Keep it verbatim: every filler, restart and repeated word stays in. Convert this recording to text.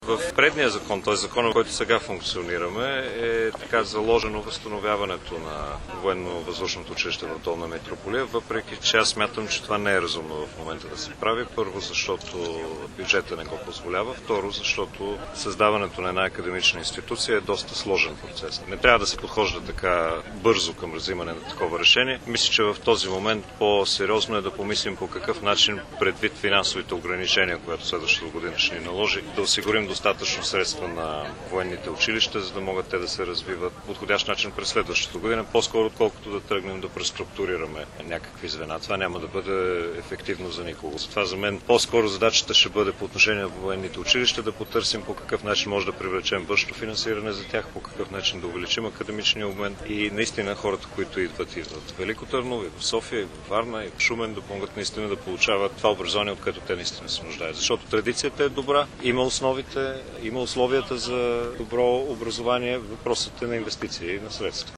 В предния закон, т.е. закона, който сега функционираме, е така заложено възстановяването на военно-въздушното училище в Долна Митрополия, въпреки че аз смятам, че това не е разумно в момента да се прави. Първо, защото бюджета не го позволява. Второ, защото създаването на една академична институция е доста сложен процес. Не трябва да се подхожда така бързо към взимане на такова решение. Мисля, че в този момент по-сериозно е да помислим по какъв начин, предвид финансовите ограничения, които следващата година ще ни наложи, да осигурим достатъчно средства на военните училища, за да могат те да се развиват по подходящ начин през следващата година, по-скоро отколкото да тръгнем да преструктурираме някакви звена. Това няма да бъде ефективно за никого. Затова за мен по-скоро задачата ще бъде по отношение на военните училища да потърсим по какъв начин може да привлечем външно финансиране за тях, по какъв начин да увеличим академичния обмен и наистина хората, които идват, идват в Велико Търново, и в София, и в Варна, и в Шумен, да помогат наистина да получават това образование, от което те наистина се нуждаят. Защото традицията е добра, има основите, има условията за добро образование, въпросът е на инвестиции и на средства.